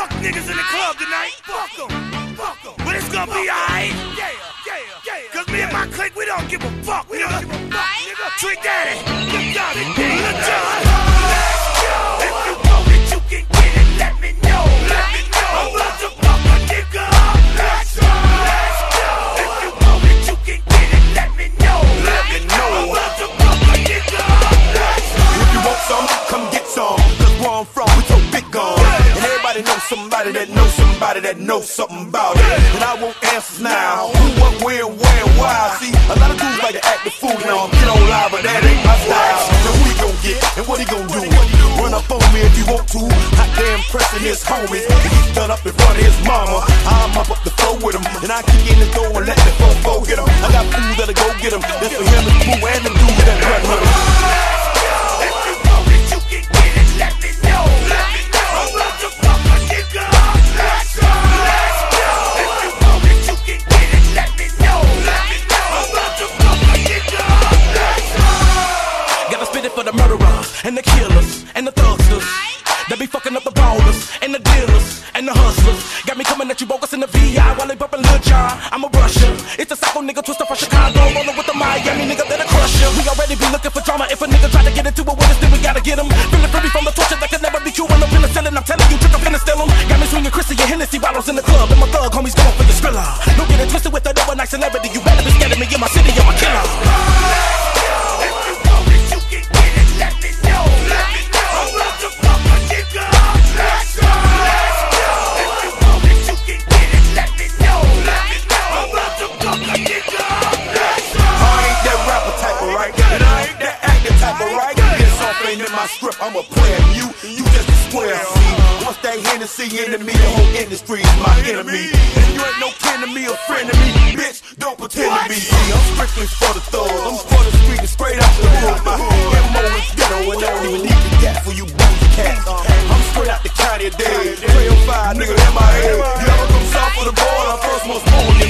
fuck niggas in the club tonight. Fuck them. But it's gonna be alright. Cause me and my clique, we don't give a fuck, nigga. Trick Daddy, Lil Jon, Lil Jon. Let's go. If you want it, you can get it. Let me know. I'm about to fuck a nigga up. Let's go. If you want it, you can get it. Let me know. I'm about to fuck a nigga up. Let's go. If you want some, come get some. Cause where I'm from, we so big gun. And everybody knows somebody that knows somebody that knows something about it. And I want answers now. Who, what, where, and why. See, a lot of dudes like to act the fool now. Get on live, but that ain't my style. Now who he gon' get and what he gon' do? Run up on me if you want to. Hot damn pressing his homies. He's done up in front of his mama. I'm up the floor with him. And I kick in the door and let the fofo get him. I got fools that'll go get him. That's for him and Pooh and the dudes that run with him. If you want it, you can get it. Let me know. I'm about to fuck a nigga up. Let's go. If you want it, you can get it. Let me know. I'm about to fuck a nigga up. Let's go. Gotta spit it for the murderers and the killers and the thugsters that be fucking up the ballers and the dealers and the hustlers. Got me coming at you bogus in the VI while they bumpin' Lil Jon. I'm a Russian. It's a psycho nigga twister from Chicago, rollin' with the Miami nigga that'll crush ya. We already be looking for drama. If a nigga try to get into it with us, then we gotta get him. Feelin' free from the torture that could never be true. When I'm penicillin, I'm telling you, trick, I'm finna steal him. Got me swinging Chrissy and Hennessy bottles in the club, and my thug homies going for your Skrilla. Don't get it twisted with that overnight celebrity. You better be scared of me in my city, I'm a killer. If you want it, you can get it. Let me know. I'm about to fuck a nigga up. Let's go. If you want it, you can get it. Let me know. I'm about to fuck a nigga up. Let's go. I ain't that rapper type of right, and I ain't that acting type of right. This off ain't in my script, I'm a player. You just a square. See, once that Hennessy into me, the whole industry is my enemy. And you ain't no kin to me or friend to me, bitch. Don't pretend to be. See, I'm strictly for the thugs. I'm for the street and straight out the hood. My MO is ghetto, and I don't even need the gas for you booty cats. I'm straight out the county of dead. 305, nigga, MIA. You ever come south of the border? First most born.